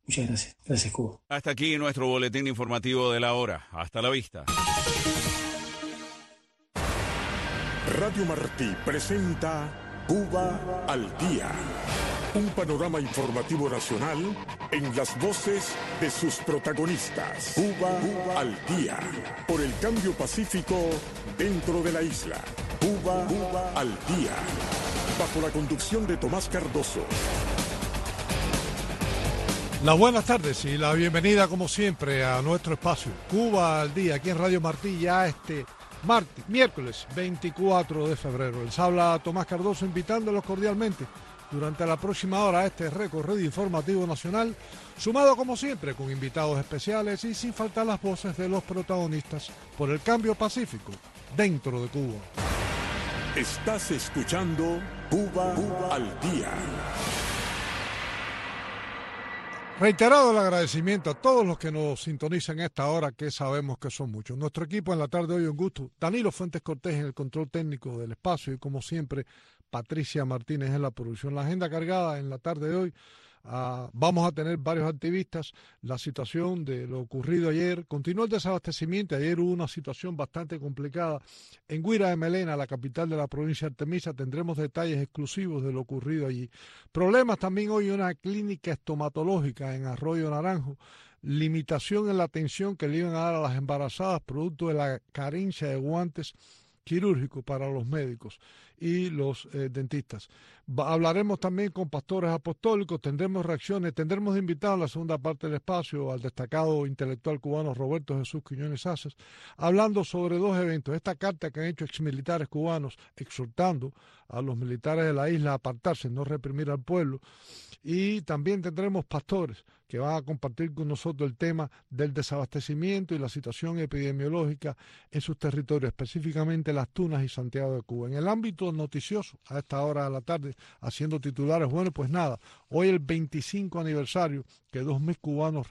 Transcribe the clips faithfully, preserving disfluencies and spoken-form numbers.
Muchas gracias. Gracias, Cuba. Hasta aquí nuestro boletín informativo de la hora. Hasta la vista. Radio Martí presenta Cuba al Día. Un panorama informativo nacional en las voces de sus protagonistas. Cuba, Cuba al Día. Por el cambio pacífico dentro de la isla. Cuba, Cuba al Día. Bajo la conducción de Tomás Cardoso. Las buenas tardes y la bienvenida como siempre a nuestro espacio Cuba al Día, aquí en Radio Martí, ya este martes, miércoles veinticuatro de febrero. Les habla Tomás Cardoso invitándolos cordialmente durante la próxima hora a este recorrido informativo nacional, sumado como siempre con invitados especiales y sin faltar las voces de los protagonistas por el cambio pacífico dentro de Cuba. Estás escuchando Cuba, Cuba al Día. Reiterado el agradecimiento a todos los que nos sintonizan a esta hora, que sabemos que son muchos. Nuestro equipo en la tarde de hoy, un gusto. Danilo Fuentes Cortés en el control técnico del espacio y como siempre, Patricia Martínez en la producción. La agenda cargada en la tarde de hoy. Uh, vamos a tener varios activistas, la situación de lo ocurrido ayer, continúa el desabastecimiento, ayer hubo una situación bastante complicada en Guira de Melena, la capital de la provincia de Artemisa, tendremos detalles exclusivos de lo ocurrido allí. Problemas también hoy en una clínica estomatológica en Arroyo Naranjo, limitación en la atención que le iban a dar a las embarazadas producto de la carencia de guantes quirúrgico para los médicos y los eh, dentistas. Va, hablaremos también con pastores apostólicos, tendremos reacciones, tendremos invitado en la segunda parte del espacio al destacado intelectual cubano Roberto Jesús Quiñones Aces, hablando sobre dos eventos, esta carta que han hecho exmilitares cubanos exhortando a los militares de la isla a apartarse, no reprimir al pueblo, y también tendremos pastores que van a compartir con nosotros el tema del desabastecimiento y la situación epidemiológica en sus territorios, específicamente Las Tunas y Santiago de Cuba. En el ámbito noticioso, a esta hora de la tarde, haciendo titulares, bueno, pues nada, hoy el veinticinco aniversario que dos mil cubanos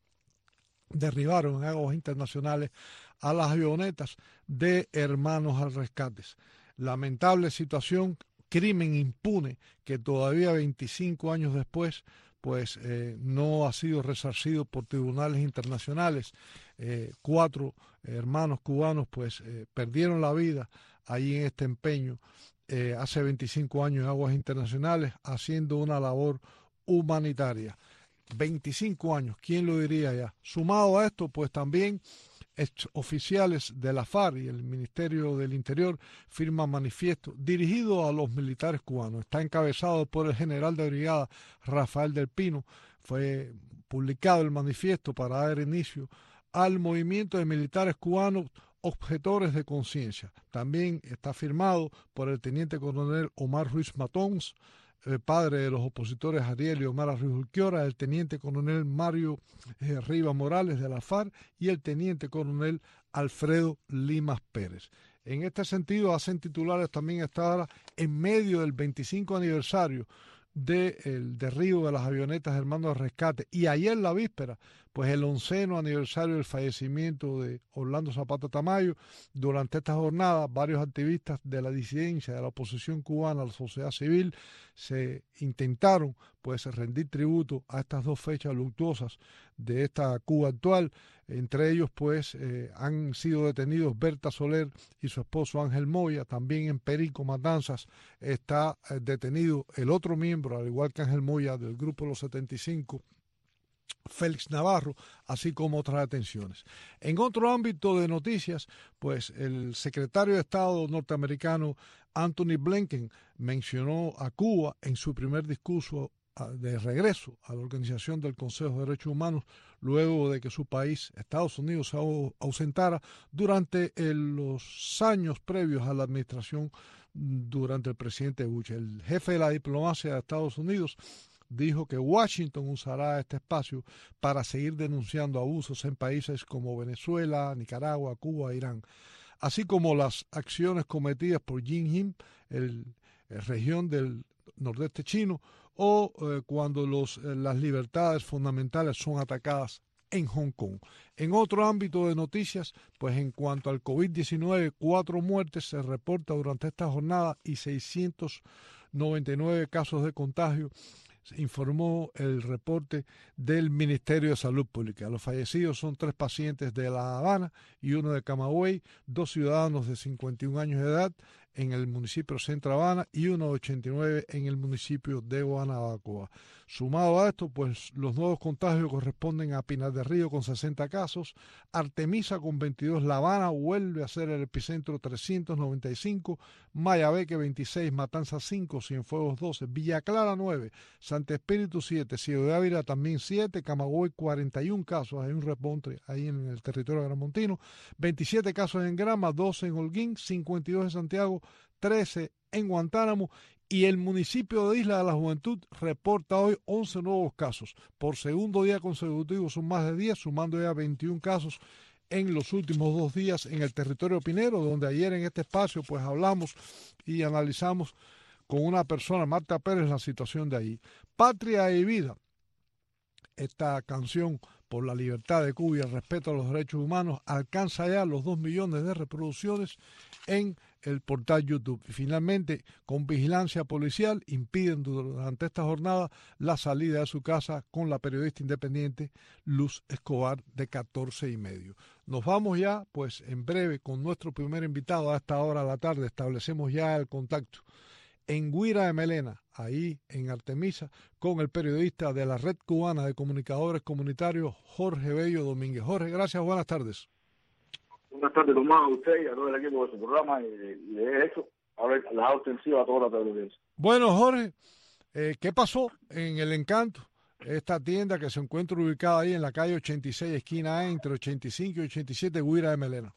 derribaron en aguas internacionales a las avionetas de Hermanos al Rescate. Lamentable situación, crimen impune que todavía veinticinco años después pues eh, no ha sido resarcido por tribunales internacionales. Eh, cuatro hermanos cubanos pues eh, perdieron la vida allí en este empeño eh, hace veinticinco años en aguas internacionales haciendo una labor humanitaria. veinticinco años, ¿quién lo diría ya? Sumado a esto pues también oficiales de la FARC y el Ministerio del Interior firman manifiesto dirigido a los militares cubanos. Está encabezado por el general de brigada Rafael del Pino. Fue publicado el manifiesto para dar inicio al movimiento de militares cubanos objetores de conciencia. También está firmado por el teniente coronel Omar Ruiz Matons, el padre de los opositores Ariel y Omar Ruiz Urquiora, el teniente coronel Mario eh, Rivas Morales de la FARC y el teniente coronel Alfredo Limas Pérez. En este sentido, hacen titulares también esta hora en medio del veinticinco aniversario del derribo de las avionetas Hermanos de Rescate y ayer la víspera, pues el onceno aniversario del fallecimiento de Orlando Zapata Tamayo. Durante esta jornada, varios activistas de la disidencia, de la oposición cubana, la sociedad civil, se intentaron pues rendir tributo a estas dos fechas luctuosas de esta Cuba actual. Entre ellos pues eh, han sido detenidos Berta Soler y su esposo Ángel Moya. También en Perico, Matanzas, está eh, detenido el otro miembro, al igual que Ángel Moya, del grupo Los setenta y cinco, Félix Navarro, así como otras detenciones. En otro ámbito de noticias, pues el secretario de Estado norteamericano Anthony Blinken mencionó a Cuba en su primer discurso de regreso a la Organización del Consejo de Derechos Humanos, luego de que su país, Estados Unidos, se ausentara durante el, los años previos a la administración durante el presidente Bush. El jefe de la diplomacia de Estados Unidos dijo que Washington usará este espacio para seguir denunciando abusos en países como Venezuela, Nicaragua, Cuba, Irán, así como las acciones cometidas por Xinjiang, el, el región del nordeste chino, o eh, cuando los, eh, las libertades fundamentales son atacadas en Hong Kong. En otro ámbito de noticias, pues en cuanto al COVID diecinueve, cuatro muertes se reporta durante esta jornada y seiscientos noventa y nueve casos de contagio informó el reporte del Ministerio de Salud Pública. Los fallecidos son tres pacientes de La Habana y uno de Camagüey, dos ciudadanos de cincuenta y un años de edad en el municipio de Centro Habana y uno de ochenta y nueve en el municipio de Guanabacoa. Sumado a esto, pues los nuevos contagios corresponden a Pinar del Río con sesenta casos, Artemisa con veintidós, La Habana vuelve a ser el epicentro trescientos noventa y cinco, Mayabeque veintiséis, Matanzas cinco, Cienfuegos doce, Villa Clara nueve, Santo Espíritu siete, Ciego de Ávila también siete, Camagüey cuarenta y un casos, hay un repunte ahí en el territorio gramontino, veintisiete casos en Grama, doce en Holguín, cincuenta y dos en Santiago, trece en Guantánamo, y el municipio de Isla de la Juventud reporta hoy once nuevos casos. Por segundo día consecutivo son más de diez, sumando ya veintiún casos en los últimos dos días en el territorio pinero, donde ayer en este espacio pues hablamos y analizamos con una persona, Marta Pérez, la situación de ahí. Patria y Vida, esta canción por la libertad de Cuba y el respeto a los derechos humanos, alcanza ya los dos millones de reproducciones en el portal YouTube. Y finalmente, con vigilancia policial, impiden durante esta jornada la salida de su casa con la periodista independiente Luz Escobar, de catorce y medio. Nos vamos ya, pues en breve, con nuestro primer invitado a esta hora de la tarde. Establecemos ya el contacto en Guira de Melena, ahí en Artemisa, con el periodista de la Red Cubana de Comunicadores Comunitarios, Jorge Bello Domínguez. Jorge, gracias, buenas tardes. Buenas tardes, Tomás, a usted y a todo el equipo de su programa, y de, y de eso, ahora la ostensiva a toda la televidencia. Bueno, Jorge, eh, ¿qué pasó en El Encanto? Esta tienda que se encuentra ubicada ahí en la calle ochenta y seis, esquina A, entre ochenta y cinco y ochenta y siete, Guira de Melena.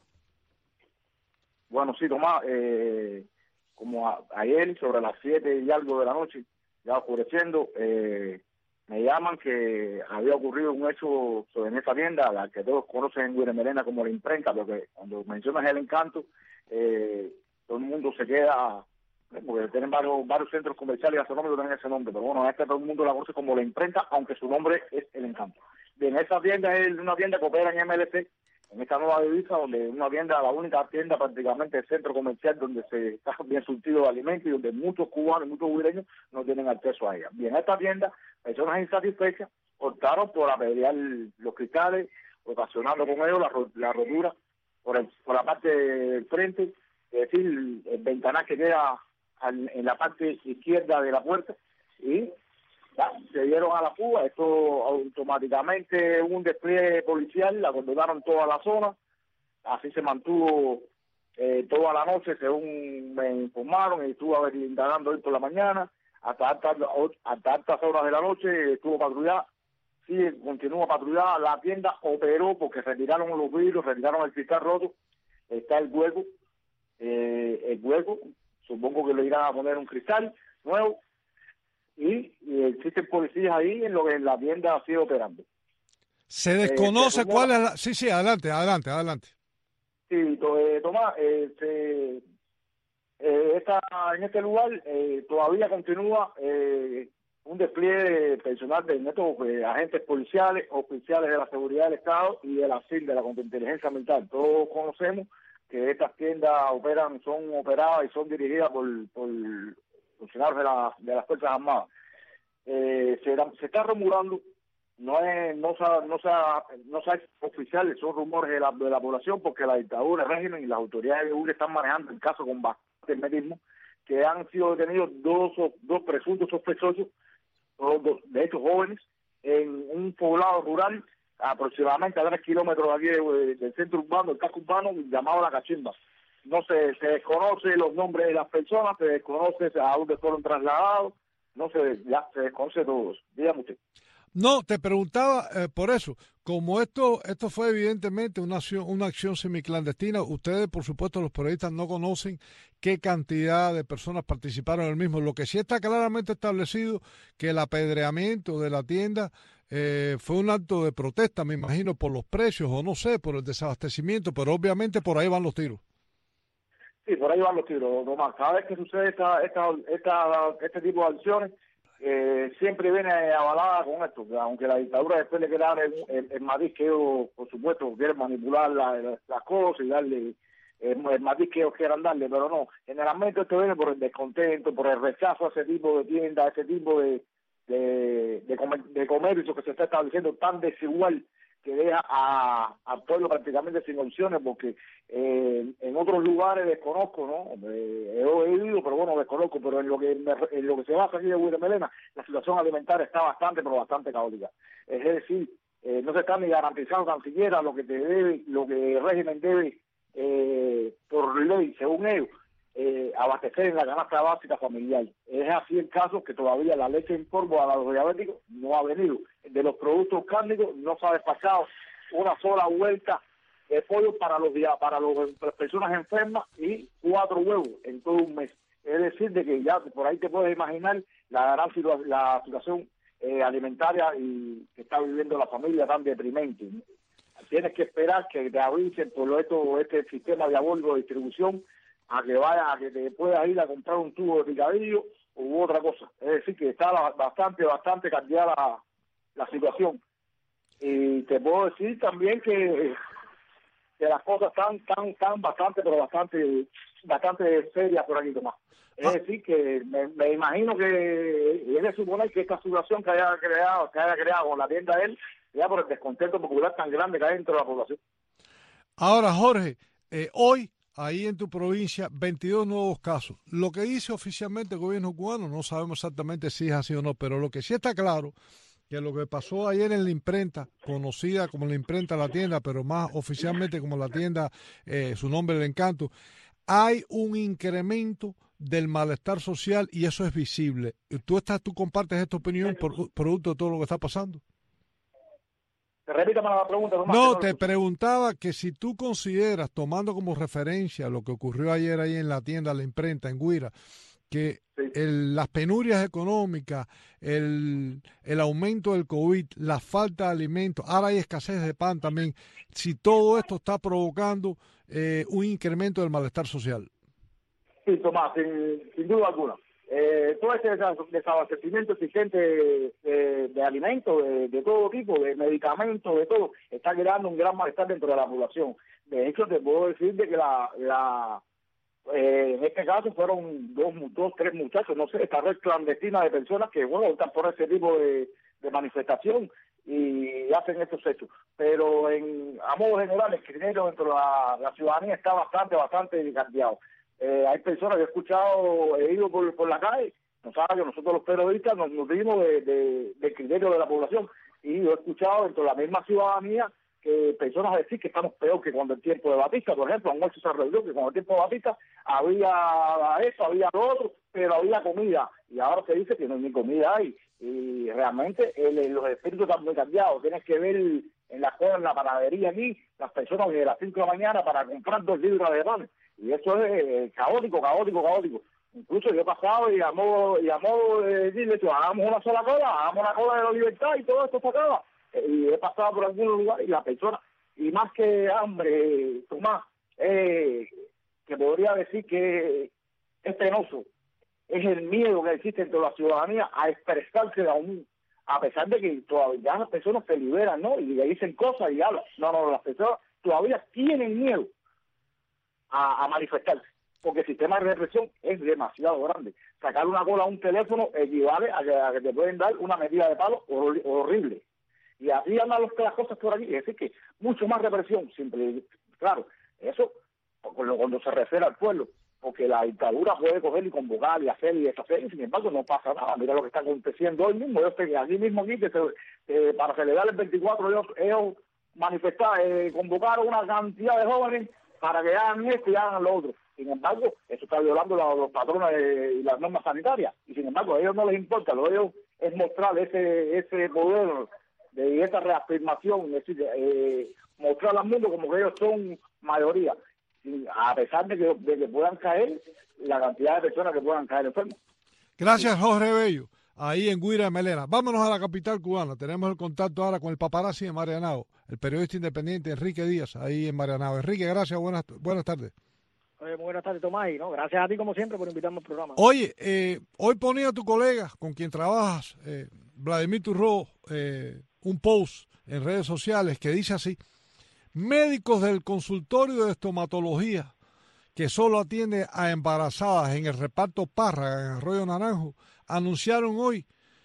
Bueno, sí, Tomás, eh, como a, ayer, sobre las siete y algo de la noche, ya oscureciendo, eh, me llaman que había ocurrido un hecho en esa tienda, la que todos conocen en Guira de Melena como la imprenta, porque cuando mencionas El Encanto, eh, todo el mundo se queda, porque tienen varios, varios centros comerciales y gastronómicos que tienen ese nombre, pero bueno, esta todo el mundo la conoce como la imprenta, aunque su nombre es El Encanto. Bien, esa tienda es una tienda que opera en M L C, en esta nueva divisa, donde una tienda, la única tienda prácticamente del centro comercial donde se está bien surtido de alimentos y donde muchos cubanos y muchos guireños no tienen acceso a ella. Bien, esta tienda, personas insatisfechas optaron por apedrear los cristales, ocasionando con ellos la, la rotura por, el, por la parte del frente, es decir, el ventanal que queda al, en la parte izquierda de la puerta, y ya, se dieron a la fuga. Esto automáticamente hubo un despliegue policial, acordonaron toda la zona, así se mantuvo eh, toda la noche, según me informaron, y estuve indagando hoy por la mañana, hasta altas, hasta altas horas de la noche estuvo patrullada, sí, continúa patrullada, la tienda operó porque retiraron los vidrios, retiraron el cristal roto, está el hueco, eh, el hueco, supongo que le irán a poner un cristal nuevo, y, y existen policías ahí en lo que la tienda sigue operando. Se desconoce eh, se cuál es la... Sí, sí, adelante, adelante, adelante. Sí, to, eh, Tomás, eh, se, eh, esta, en este lugar eh, todavía continúa eh, un despliegue personal de estos eh, agentes policiales, oficiales de la seguridad del Estado y de la C I R, de la Contrainteligencia Militar. Todos conocemos que estas tiendas operan, son operadas y son dirigidas por, por funcionarios de, la, de las Fuerzas Armadas. Eh, se, se está rumorando, no es no se no se no se oficiales, son rumores de la, de la población, porque la dictadura, el régimen y las autoridades de U R están manejando el caso con bastante hermetismo, que han sido detenidos dos dos presuntos sospechosos, dos, de hecho jóvenes, en un poblado rural aproximadamente a tres kilómetros de aquí de, del centro urbano, del casco urbano, llamado La Cachimba. No se, se desconoce los nombres de las personas, se desconoce a dónde fueron trasladados, no se, ya se desconoce todos. Dígame usted. No, te preguntaba eh, por eso, como esto esto fue evidentemente una acción, una acción semiclandestina, ustedes por supuesto los periodistas no conocen qué cantidad de personas participaron en el mismo. Lo que sí está claramente establecido que el apedreamiento de la tienda eh, fue un acto de protesta, me imagino, por los precios o no sé, por el desabastecimiento, pero obviamente por ahí van los tiros. Sí, por ahí van los tiros, Tomás. Cada vez que sucede esta, esta, esta, este tipo de acciones, eh, siempre viene avalada con esto, aunque la dictadura después le quiere dar el, el, el matiz que ellos, por supuesto, quieren manipular la, la, las cosas y darle el, el matiz que ellos quieran darle, pero no, generalmente esto viene por el descontento, por el rechazo a ese tipo de tiendas, a ese tipo de, de, de, comer, de comercio que se está estableciendo tan desigual que deja a, al pueblo prácticamente sin opciones, porque eh, en otros lugares desconozco, ¿no? Eh, he oído, pero bueno, desconozco, pero en lo que me, en lo que se basa aquí de Guira Melena, la situación alimentaria está bastante, pero bastante caótica. Es decir, eh, no se está ni garantizando tan siquiera lo que te debe, lo que el régimen debe eh, por ley, según ellos, eh, abastecer en la canasta básica familiar. Es así el caso que todavía la leche en polvo a los diabéticos no ha venido. De los productos cárnicos no se ha despachado una sola vuelta de pollo para los para, los, para las personas enfermas y cuatro huevos en todo un mes. Es decir, de que ya por ahí te puedes imaginar la gran situa- la situación eh, alimentaria y que está viviendo la familia tan deprimente. Tienes que esperar que te avisen por esto, este sistema diabólico de distribución, a que vaya, a que te puedas ir a comprar un tubo de picadillo u otra cosa. Es decir, que está bastante, bastante cambiada la, la situación. Y te puedo decir también que, que las cosas están, están, están bastante, pero bastante, bastante serias por aquí, Tomás. Es ah. decir, que me, me imagino que es de suponer que esta situación que haya creado, que haya creado con la tienda de él, ya por el descontento popular tan grande que hay dentro de la población. Ahora, Jorge, eh, hoy ahí en tu provincia, veintidós nuevos casos. Lo que dice oficialmente el gobierno cubano, no sabemos exactamente si es así o no, pero lo que sí está claro, que lo que pasó ayer en la imprenta, conocida como la imprenta La Tienda, pero más oficialmente como La Tienda, eh, su nombre El Encanto, hay un incremento del malestar social y eso es visible. ¿Tú estás, tú compartes esta opinión por producto de todo lo que está pasando? Repítame la pregunta. No, no te preguntaba que si tú consideras, tomando como referencia lo que ocurrió ayer ahí en la tienda, la imprenta, en Guira, que sí. el, las penurias económicas, el, el aumento del COVID, la falta de alimentos, ahora hay escasez de pan también, si todo esto está provocando eh, un incremento del malestar social. Sí, Tomás, sin, sin duda alguna. Eh, todo este desabastecimiento existente de, de, de alimentos, de, de todo tipo, de medicamentos, de todo, está creando un gran malestar dentro de la población. De hecho, te puedo decir de que la, la eh, en este caso fueron dos, dos, tres muchachos, no sé, esta red clandestina de personas que, bueno, están por ese tipo de, de manifestación y hacen estos hechos. Pero en a modo general, el criterio dentro de la, la ciudadanía está bastante, bastante cambiado. Eh, hay personas que he escuchado, he ido por, por la calle, no saben que nosotros los periodistas nos nutrimos de, de, del criterio de la población, y yo he escuchado dentro de la misma ciudadanía que personas decir que estamos peor que cuando el tiempo de Batista, por ejemplo, han hecho esa reunión que cuando el tiempo de Batista había eso, había lo otro, pero había comida, y ahora se dice que no hay ni comida hay, y realmente el, los espíritus están muy cambiados. Tienes que ver en la cola, en la panadería aquí, las personas de las cinco de la mañana para comprar dos libras de pan. Y eso es eh, caótico, caótico, caótico. Incluso yo he pasado y a modo, y a modo de decirle, hagamos una sola cola, hagamos una cola de la libertad y todo esto se acaba. Eh, y he pasado por algunos lugares y la persona, y más que hambre, Tomás, eh, que podría decir que es penoso, es el miedo que existe entre la ciudadanía a expresarse aún, a pesar de que todavía las personas se liberan, ¿no? Y le dicen cosas y hablan. No, no, las personas todavía tienen miedo A, a manifestarse, porque el sistema de represión es demasiado grande. Sacar una cola a un teléfono equivale a que, a que te pueden dar una medida de palo hor, horrible. Y así andan los, las cosas por aquí. Es decir, que mucho más represión, siempre, claro, eso cuando, cuando se refiere al pueblo, porque la dictadura puede coger y convocar y hacer y deshacer, y sin embargo no pasa nada. Mira lo que está aconteciendo hoy mismo. Yo estoy aquí mismo, aquí, que se, eh, para celebrar el veinticuatro, ellos, ellos manifestaron, eh, convocaron una cantidad de jóvenes para que hagan esto y hagan lo otro. Sin embargo, eso está violando la, los patrones y las normas sanitarias. Y sin embargo, a ellos no les importa. Lo de ellos es mostrar ese ese poder de esa reafirmación, es decir, eh, mostrar al mundo como que ellos son mayoría. Y a pesar de que, de que puedan caer, la cantidad de personas que puedan caer enfermos. Gracias, Jorge Bello, ahí en Guira de Melena. Vámonos a la capital cubana. Tenemos el contacto ahora con el paparazzi de Marianao, el periodista independiente Enrique Díaz, ahí en Marianao. Enrique, gracias, buenas, buenas tardes. Oye, muy buenas tardes, Tomás, y no, gracias a ti como siempre por invitarme al programa. Oye, eh, hoy ponía tu colega con quien trabajas, eh, Vladimir Turro, eh, un post en redes sociales que dice así: médicos del consultorio de estomatología que solo atiende a embarazadas en el reparto Parra, en Arroyo Naranjo, anunciaron hoy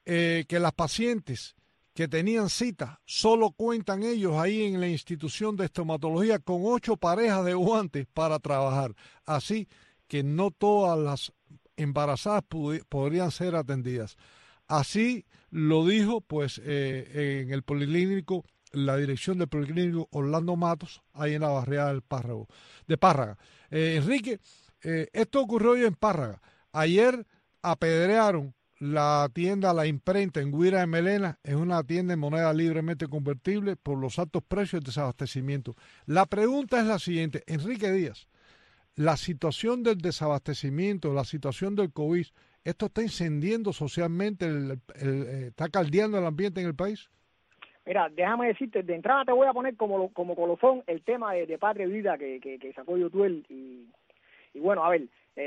eh, que las pacientes que tenían cita solo cuentan ellos ahí en la institución de estomatología con ocho parejas de guantes para trabajar. Así que no todas las embarazadas podrían ser atendidas. Así lo dijo pues eh, en el Policlínico, la dirección del Policlínico Orlando Matos, ahí en la barriada del Párrago, de Párraga. Eh, Enrique, eh, esto ocurrió hoy en Párraga. Ayer apedrearon la tienda La Imprenta en Guira de Melena, es una tienda en moneda libremente convertible por los altos precios de desabastecimiento. La pregunta es la siguiente, Enrique Díaz, la situación del desabastecimiento, la situación del COVID, ¿esto está incendiando socialmente, el, el, el, está caldeando el ambiente en el país? Mira, déjame decirte, de entrada te voy a poner como como colofón el tema de, de Patria y Vida que, que, que sacó Yotuel y, y bueno, a ver,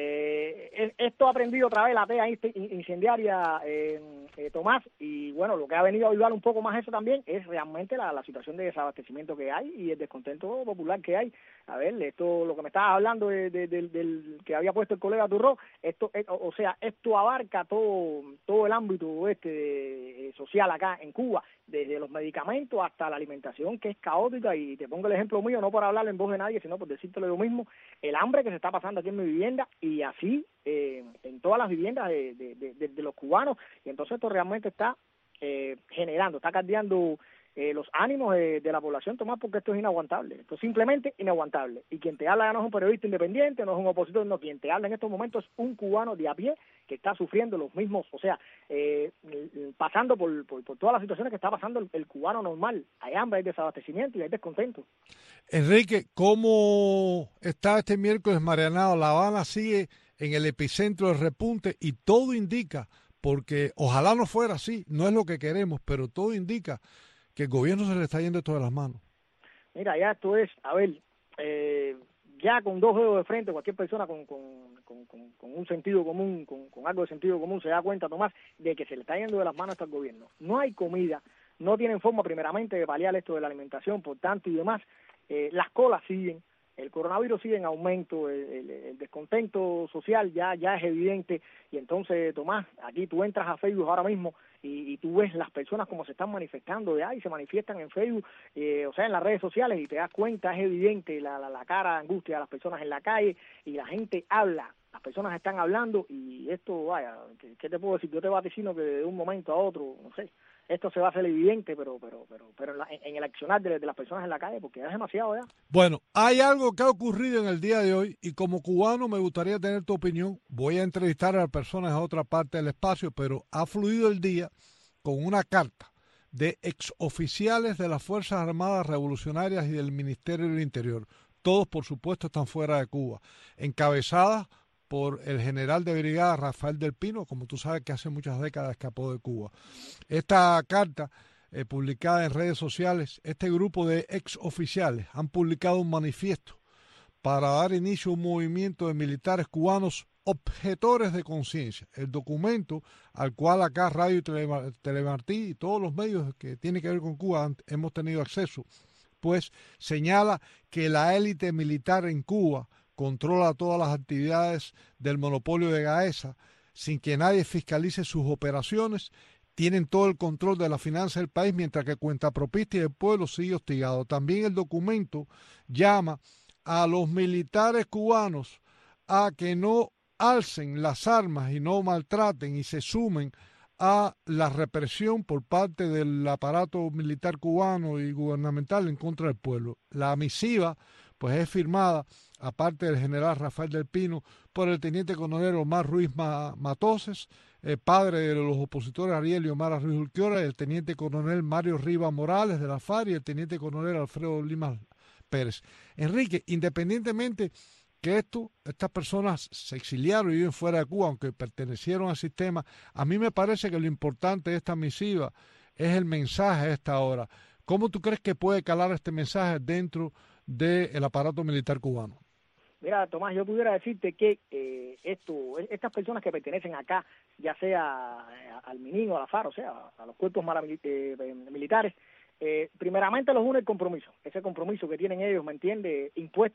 eh, esto ha aprendido otra vez la tea incendiaria eh, eh, Tomás, y bueno, lo que ha venido a ayudar un poco más eso también es realmente la, la situación de desabastecimiento que hay y el descontento popular que hay. A ver, esto, lo que me estabas hablando de, de, de, del que había puesto el colega Turró, esto, eh, o, o sea, esto abarca todo todo el ámbito este de, eh, social acá en Cuba, desde los medicamentos hasta la alimentación, que es caótica, y te pongo el ejemplo mío, no por hablar en voz de nadie, sino por decírtelo yo mismo, el hambre que se está pasando aquí en mi vivienda, y así eh, en todas las viviendas de, de, de, de los cubanos, y entonces esto realmente está eh, generando, está caldeando eh, los ánimos de, de la población, Tomás, porque esto es inaguantable, esto es simplemente inaguantable, y quien te habla ya no es un periodista independiente, no es un opositor, no, quien te habla en estos momentos es un cubano de a pie que está sufriendo los mismos, o sea, eh, pasando por, por, por todas las situaciones que está pasando el, el cubano normal. Hay hambre, hay desabastecimiento y hay descontento. Enrique, ¿cómo está este miércoles Marianao? La Habana sigue en el epicentro del repunte y todo indica, porque ojalá no fuera así, no es lo que queremos, pero todo indica que el gobierno se le está yendo esto de las manos. Mira, ya esto es, a ver, eh, ya con dos dedos de frente, cualquier persona con, con, con, con, con un sentido común, con, con algo de sentido común, se da cuenta, Tomás, de que se le está yendo de las manos hasta el gobierno. No hay comida, no tienen forma primeramente de paliar esto de la alimentación, por tanto y demás, eh, las colas siguen, el coronavirus sigue en aumento, el, el, el descontento social ya ya es evidente, y entonces, Tomás, aquí tú entras a Facebook ahora mismo y, y tú ves las personas como se están manifestando de ahí, se manifiestan en Facebook, eh, o sea, en las redes sociales, y te das cuenta, es evidente la, la, la cara de angustia de las personas en la calle, y la gente habla, las personas están hablando, y esto, vaya, ¿qué, qué te puedo decir? Yo te vaticino que de un momento a otro, no sé, esto se va a hacer evidente, pero pero pero pero en, la, en el accionar de, de las personas en la calle, porque ya es demasiado ya. Bueno, hay algo que ha ocurrido en el día de hoy, y como cubano me gustaría tener tu opinión. Voy a entrevistar a las personas en otra parte del espacio, pero ha fluido el día con una carta de exoficiales de las Fuerzas Armadas Revolucionarias y del Ministerio del Interior. Todos, por supuesto, están fuera de Cuba, encabezadas por el general de brigada Rafael del Pino, como tú sabes que hace muchas décadas escapó de Cuba. Esta carta, eh, publicada en redes sociales, este grupo de exoficiales han publicado un manifiesto para dar inicio a un movimiento de militares cubanos objetores de conciencia. El documento al cual acá Radio y Telemartí y todos los medios que tienen que ver con Cuba hemos tenido acceso, pues señala que la élite militar en Cuba controla todas las actividades del monopolio de Gaesa sin que nadie fiscalice sus operaciones, tienen todo el control de la finanza del país, mientras que cuentapropista y el pueblo sigue hostigado. También el documento llama a los militares cubanos a que no alcen las armas y no maltraten y se sumen a la represión por parte del aparato militar cubano y gubernamental en contra del pueblo. La misiva pues es firmada, aparte del general Rafael del Pino, por el teniente coronel Omar Ruiz Matoses, el padre de los opositores Ariel y Omar Ruiz Urquiora, el teniente coronel Mario Rivas Morales de la FARC y el teniente coronel Alfredo Lima Pérez. Enrique, independientemente que esto, estas personas se exiliaron y viven fuera de Cuba, aunque pertenecieron al sistema, a mí me parece que lo importante de esta misiva es el mensaje a esta hora. ¿Cómo tú crees que puede calar este mensaje dentro del aparato militar cubano? Mira, Tomás, yo pudiera decirte que eh, esto, estas personas que pertenecen acá, ya sea al MININ o a la FARC, o sea, a los cuerpos eh, militares, eh, primeramente los une el compromiso, ese compromiso que tienen ellos, ¿me entiendes?, impuesto,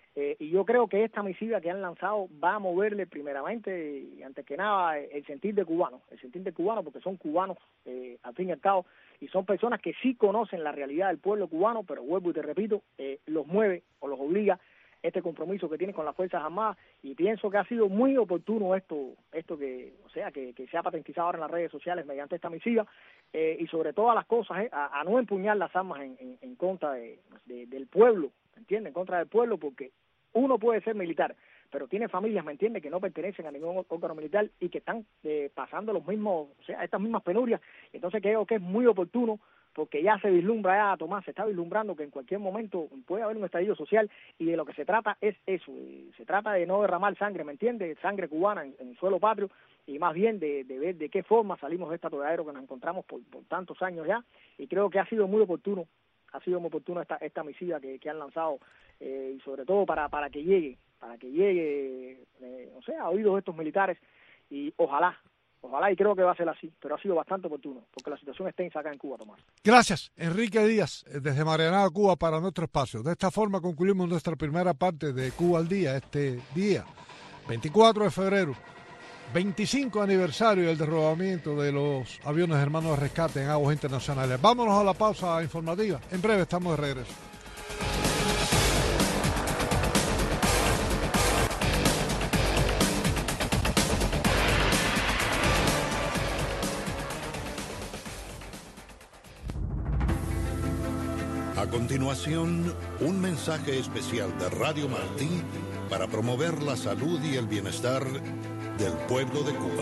Eh, y yo creo que esta misiva que han lanzado va a moverle primeramente y antes que nada el sentir de cubano, el sentir de cubano porque son cubanos eh, al fin y al cabo, y son personas que sí conocen la realidad del pueblo cubano, pero vuelvo y te repito, eh, los mueve o los obliga este compromiso que tienen con las Fuerzas Armadas, y pienso que ha sido muy oportuno esto esto que o sea que, que se ha patentizado ahora en las redes sociales mediante esta misiva, eh, y sobre todas las cosas eh, a, a no empuñar las armas en, en, en contra de, de, del pueblo, ¿me entiendes? En contra del pueblo, porque uno puede ser militar, pero tiene familias, ¿me entiendes?, que no pertenecen a ningún órgano militar y que están eh, pasando los mismos, o sea, estas mismas penurias. Entonces creo que es muy oportuno, porque ya se vislumbra, ya Tomás, se está vislumbrando que en cualquier momento puede haber un estallido social, y de lo que se trata es eso, se trata de no derramar sangre, ¿me entiendes?, sangre cubana en, en suelo patrio, y más bien de, de ver de qué forma salimos de este atolladero que nos encontramos por, por tantos años ya, y creo que ha sido muy oportuno, ha sido muy oportuno esta, esta misiva que, que han lanzado, eh, y sobre todo para, para que llegue, para que llegue, eh, o sea, a oídos de estos militares, y ojalá, Ojalá, y creo que va a ser así, pero ha sido bastante oportuno, porque la situación es tensa acá en Cuba, Tomás. Gracias, Enrique Díaz, desde Marianao, Cuba, para nuestro espacio. De esta forma concluimos nuestra primera parte de Cuba al Día, este día, veinticuatro de febrero, veinticinco aniversario del derribamiento de los aviones hermanos de rescate en aguas internacionales. Vámonos a la pausa informativa. En breve estamos de regreso. A continuación, un mensaje especial de Radio Martí para promover la salud y el bienestar del pueblo de Cuba.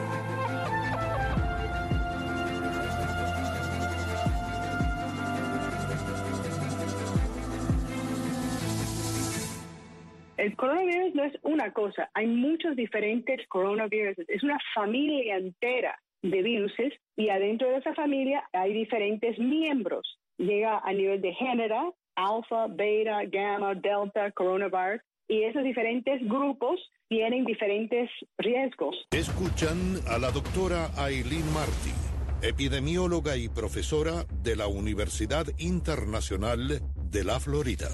El coronavirus no es una cosa, hay muchos diferentes coronavirus, es una familia entera de viruses, y adentro de esa familia hay diferentes miembros. Llega a nivel de género, alfa, beta, gamma, delta, coronavirus, y esos diferentes grupos tienen diferentes riesgos. Escuchan a la doctora Aileen Martí, epidemióloga y profesora de la Universidad Internacional de la Florida.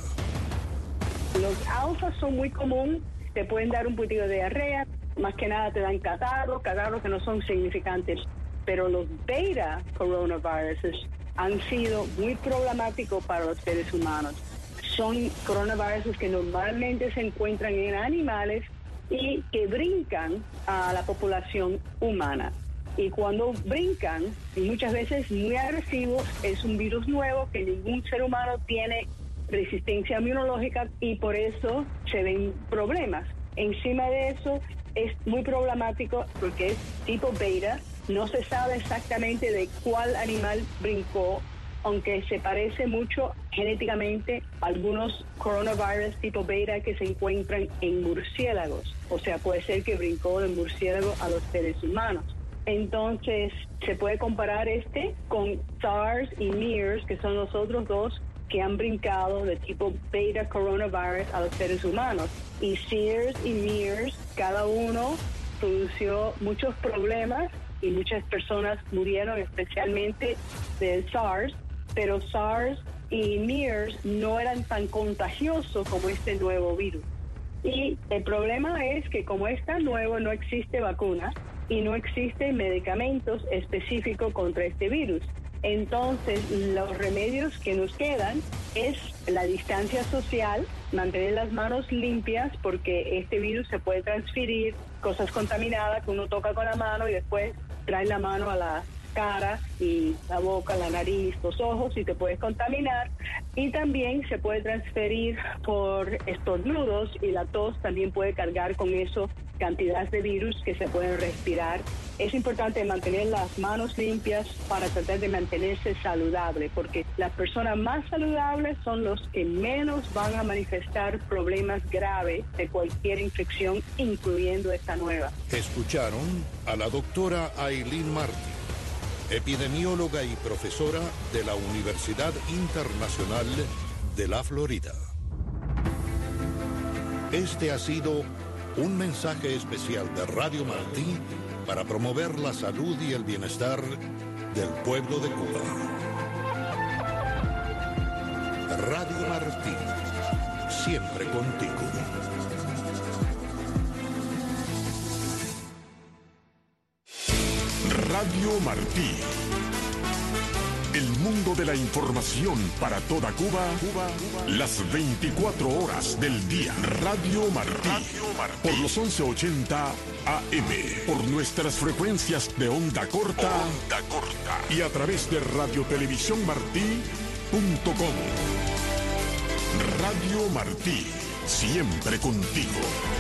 Los alfas son muy comunes, te pueden dar un poquito de diarrea, más que nada te dan catarros, catarros que no son significantes, pero los beta coronaviruses han sido muy problemáticos para los seres humanos. Son coronavirus que normalmente se encuentran en animales y que brincan a la población humana. Y cuando brincan, y muchas veces muy agresivos, es un virus nuevo que ningún ser humano tiene resistencia inmunológica, y por eso se ven problemas. Encima de eso, es muy problemático porque es tipo beta. No se sabe exactamente de cuál animal brincó, aunque se parece mucho genéticamente a algunos coronavirus tipo beta que se encuentran en murciélagos. O sea, puede ser que brincó del murciélago a los seres humanos. Entonces, se puede comparar este con SARS y MERS, que son los otros dos que han brincado de tipo beta coronavirus a los seres humanos. Y SARS y MERS, cada uno produjo muchos problemas y muchas personas murieron, especialmente del SARS, pero SARS y MERS no eran tan contagiosos como este nuevo virus. Y el problema es que como es tan nuevo, no existe vacuna y no existen medicamentos específicos contra este virus. Entonces, los remedios que nos quedan es la distancia social, mantener las manos limpias, porque este virus se puede transferir, cosas contaminadas que uno toca con la mano y después trae la mano a la cara y la boca, la nariz, los ojos, y te puedes contaminar. Y también se puede transferir por estornudos, y la tos también puede cargar con eso cantidades de virus que se pueden respirar. Es importante mantener las manos limpias para tratar de mantenerse saludable, porque las personas más saludables son los que menos van a manifestar problemas graves de cualquier infección, incluyendo esta nueva. Escucharon a la doctora Aileen Martí, epidemióloga y profesora de la Universidad Internacional de la Florida. Este ha sido un mensaje especial de Radio Martí para promover la salud y el bienestar del pueblo de Cuba. Radio Martí, siempre contigo. Radio Martí. El mundo de la información para toda Cuba, Cuba, las veinticuatro horas del día. Radio Martí. Radio Martí. Por los once ochenta A M. Por nuestras frecuencias de onda corta. Onda corta. Y a través de radiotelevisiónmartí punto com. Radio Martí. Siempre contigo.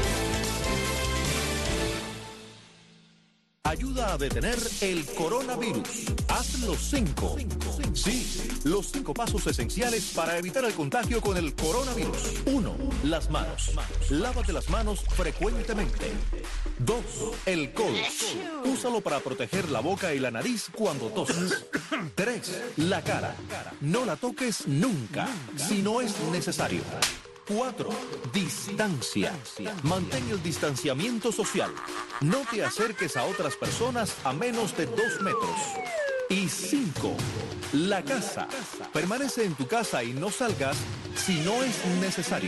Ayuda a detener el coronavirus. Haz los cinco. Sí, los cinco pasos esenciales para evitar el contagio con el coronavirus. Uno, las manos. Lávate las manos frecuentemente. Dos, el codo. Úsalo para proteger la boca y la nariz cuando toses. Tres, la cara. No la toques nunca, si no es necesario. Cuatro, distancia. Mantén el distanciamiento social. No te acerques a otras personas a menos de dos metros. Y cinco, la casa. Permanece en tu casa y no salgas si no es necesario.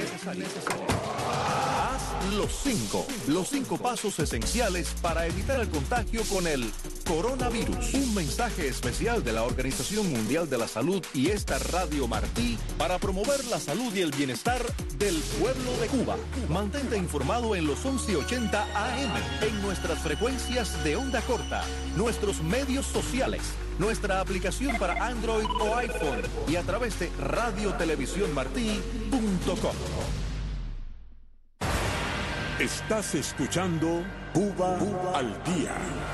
Haz los cinco, los cinco pasos esenciales para evitar el contagio con el coronavirus. Un mensaje especial de la Organización Mundial de la Salud y esta Radio Martí para promover la salud y el bienestar del pueblo de Cuba. Mantente informado en los once ochenta A M, en nuestras frecuencias de onda corta, nuestros medios sociales, nuestra aplicación para Android o iPhone y a través de radiotelevisiónmartí punto com. Estás escuchando Cuba, Cuba al Día.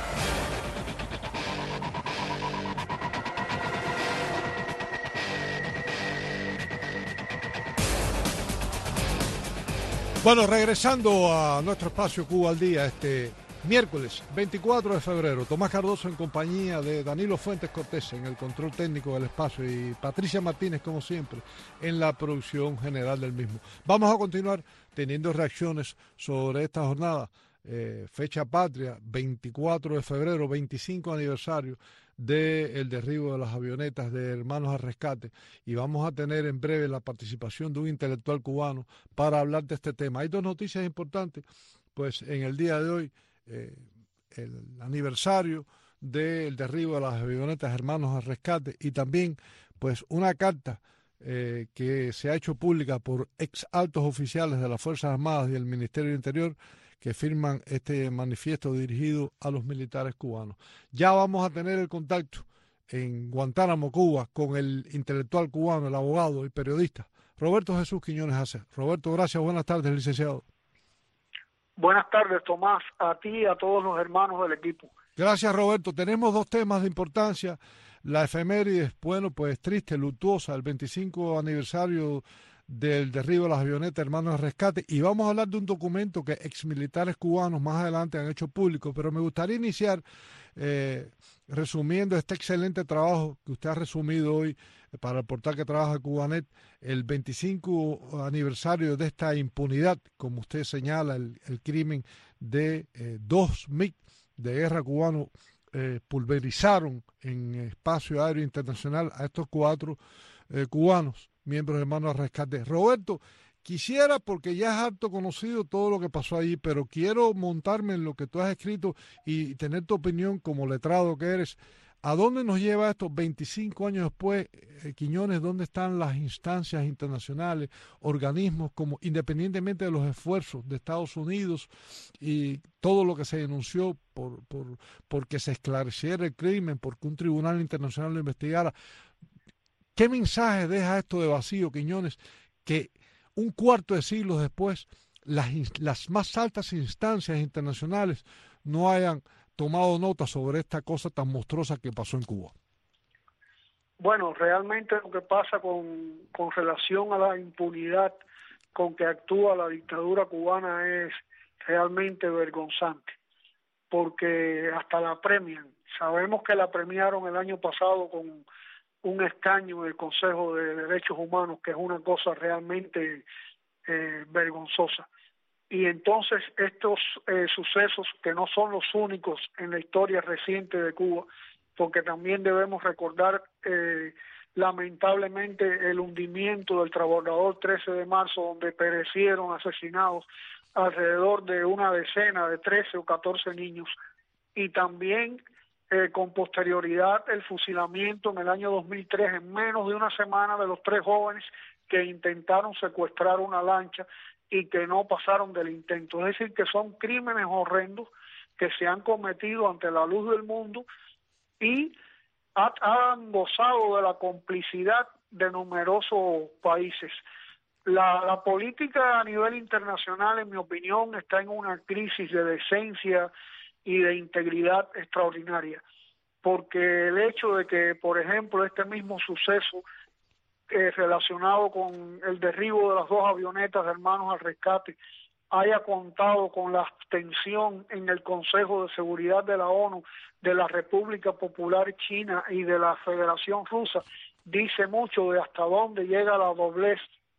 Bueno, regresando a nuestro espacio Cuba al Día, este miércoles veinticuatro de febrero, Tomás Cardoso en compañía de Danilo Fuentes Cortés en el control técnico del espacio y Patricia Martínez, como siempre, en la producción general del mismo. Vamos a continuar teniendo reacciones sobre esta jornada, eh, fecha patria, veinticuatro de febrero, veinticinco aniversario del derribo de las avionetas de Hermanos al Rescate, y vamos a tener en breve la participación de un intelectual cubano para hablar de este tema. Hay dos noticias importantes, pues en el día de hoy, Eh, el aniversario del derribo de las avionetas Hermanos al Rescate, y también pues una carta eh, que se ha hecho pública por ex altos oficiales de las Fuerzas Armadas y el Ministerio del Interior que firman este manifiesto dirigido a los militares cubanos. Ya vamos a tener el contacto en Guantánamo, Cuba, con el intelectual cubano, el abogado y periodista Roberto Jesús Quiñones Ace. Roberto, gracias, buenas tardes, licenciado. Buenas tardes, Tomás, a ti y a todos los hermanos del equipo. Gracias, Roberto. Tenemos dos temas de importancia. La efemérides, bueno, pues triste, luctuosa, el veinticinco aniversario del derribo de las avionetas Hermanos de Rescate, y vamos a hablar de un documento que exmilitares cubanos más adelante han hecho público, pero me gustaría iniciar eh, resumiendo este excelente trabajo que usted ha resumido hoy para el portal que trabaja Cubanet, el veinticinco aniversario de esta impunidad, como usted señala, el, el crimen de eh, dos MiG de guerra cubano eh, pulverizaron en espacio aéreo internacional a estos cuatro eh, cubanos, miembros de Hermanos al Rescate. Roberto, quisiera, porque ya es harto conocido todo lo que pasó allí, pero quiero montarme en lo que tú has escrito y tener tu opinión como letrado que eres. ¿A dónde nos lleva esto veinticinco años después, eh, Quiñones? ¿Dónde están las instancias internacionales, organismos como, independientemente de los esfuerzos de Estados Unidos y todo lo que se denunció por, por, por que se esclareciera el crimen, porque un tribunal internacional lo investigara? ¿Qué mensaje deja esto de vacío, Quiñones, que un cuarto de siglo después las, las más altas instancias internacionales no hayan tomado nota sobre esta cosa tan monstruosa que pasó en Cuba? Bueno, realmente lo que pasa con, con relación a la impunidad con que actúa la dictadura cubana es realmente vergonzante, porque hasta la premian. Sabemos que la premiaron el año pasado con un escaño en el Consejo de Derechos Humanos, que es una cosa realmente eh, vergonzosa. Y entonces estos eh, sucesos, que no son los únicos en la historia reciente de Cuba, porque también debemos recordar eh, lamentablemente el hundimiento del transbordador trece de marzo, donde perecieron asesinados alrededor de una decena de trece o catorce niños, y también eh, con posterioridad el fusilamiento en el año dos mil tres, en menos de una semana, de los tres jóvenes que intentaron secuestrar una lancha y que no pasaron del intento. Es decir, que son crímenes horrendos que se han cometido ante la luz del mundo y ha, han gozado de la complicidad de numerosos países. La, la política a nivel internacional, en mi opinión, está en una crisis de decencia y de integridad extraordinaria, porque el hecho de que, por ejemplo, este mismo suceso eh, relacionado con el derribo de las dos avionetas de Hermanos al Rescate haya contado con la abstención en el Consejo de Seguridad de la ONU de la República Popular China y de la Federación Rusa, dice mucho de hasta dónde llega la doblez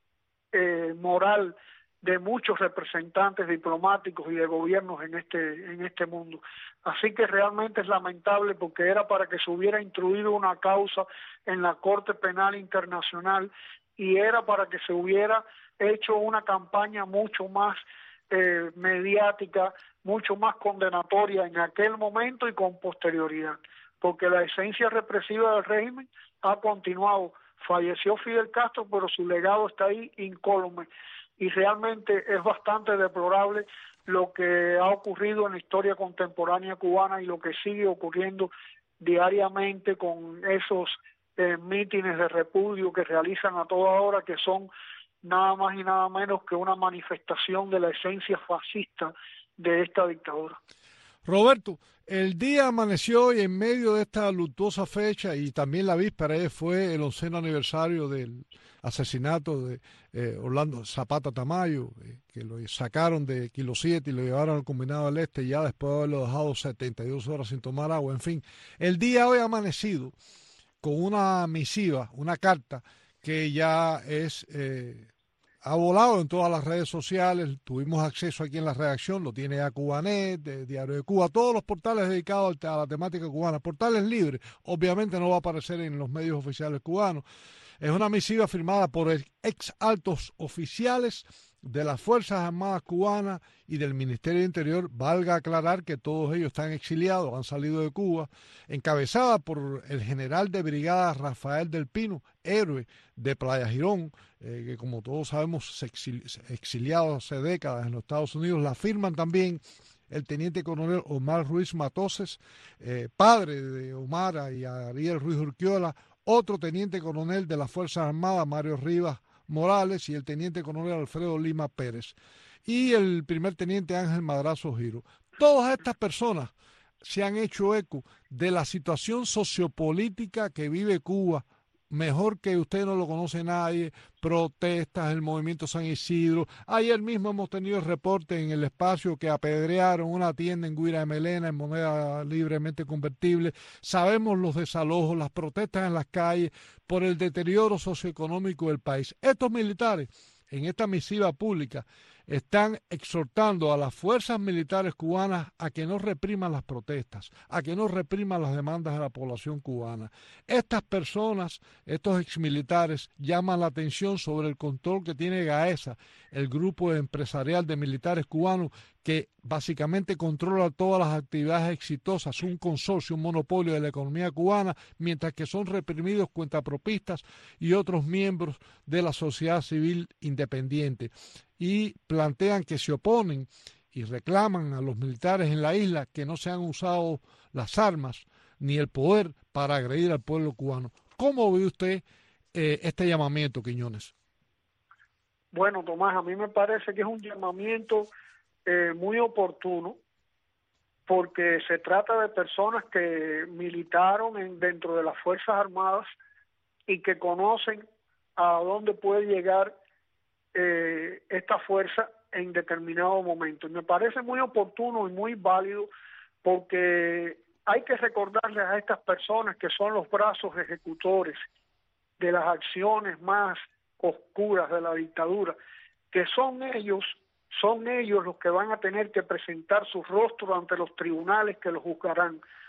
eh, moral de muchos representantes diplomáticos y de gobiernos en este en este mundo. Así que realmente es lamentable, porque era para que se hubiera instruido una causa en la Corte Penal Internacional y era para que se hubiera hecho una campaña mucho más eh, mediática, mucho más condenatoria en aquel momento y con posterioridad, porque la esencia represiva del régimen ha continuado. Falleció Fidel Castro, pero su legado está ahí incólume, y realmente es bastante deplorable lo que ha ocurrido en la historia contemporánea cubana y lo que sigue ocurriendo diariamente con esos eh, mítines de repudio que realizan a toda hora, que son nada más y nada menos que una manifestación de la esencia fascista de esta dictadura. Roberto, el día amaneció y en medio de esta luctuosa fecha, y también la víspera eh, fue el onceno aniversario del asesinato de eh, Orlando Zapata Tamayo, eh, que lo sacaron de Kilo siete y lo llevaron al Combinado del Este, ya después de haberlo dejado setenta y dos horas sin tomar agua. En fin, el día hoy ha amanecido con una misiva, una carta que ya es... Eh, ha volado en todas las redes sociales, tuvimos acceso aquí en la redacción, lo tiene ya Cubanet, de Diario de Cuba, todos los portales dedicados a la temática cubana, portales libres, obviamente no va a aparecer en los medios oficiales cubanos. Es una misiva firmada por ex altos oficiales de las Fuerzas Armadas cubanas y del Ministerio de Interior. Valga aclarar que todos ellos están exiliados, han salido de Cuba, encabezada por el general de brigada Rafael del Pino, héroe de Playa Girón, eh, que como todos sabemos se exili exiliado hace décadas en los Estados Unidos. La firman también el teniente coronel Omar Ruiz Matoses, eh, padre de Omar y Ariel Ruiz Urquiola, otro teniente coronel de las Fuerzas Armadas, Mario Rivas Morales, y el teniente coronel Alfredo Lima Pérez, y el primer teniente Ángel Madrazo Giro. Todas estas personas se han hecho eco de la situación sociopolítica que vive Cuba, mejor que usted no lo conoce nadie, protestas, el movimiento San Isidro. Ayer mismo hemos tenido el reporte en el espacio que apedrearon una tienda en Guira de Melena en moneda libremente convertible. Sabemos los desalojos, las protestas en las calles por el deterioro socioeconómico del país. Estos militares, en esta misiva pública, están exhortando a las fuerzas militares cubanas a que no repriman las protestas, a que no repriman las demandas de la población cubana. Estas personas, estos exmilitares, llaman la atención sobre el control que tiene GAESA, el grupo empresarial de militares cubanos, que básicamente controla todas las actividades exitosas, un consorcio, un monopolio de la economía cubana, mientras que son reprimidos cuentapropistas y otros miembros de la sociedad civil independiente. Y plantean que se oponen y reclaman a los militares en la isla que no se han usado las armas ni el poder para agredir al pueblo cubano. ¿Cómo ve usted eh, este llamamiento, Quiñones? Bueno, Tomás, a mí me parece que es un llamamiento eh, muy oportuno, porque se trata de personas que militaron en, dentro de las Fuerzas Armadas y que conocen a dónde puede llegar eh, esta fuerza en determinado momento. Y me parece muy oportuno y muy válido, porque hay que recordarles a estas personas que son los brazos ejecutores de las acciones más oscuras de la dictadura, que son ellos, son ellos los que van a tener que presentar su rostro ante los tribunales que los juzgarán.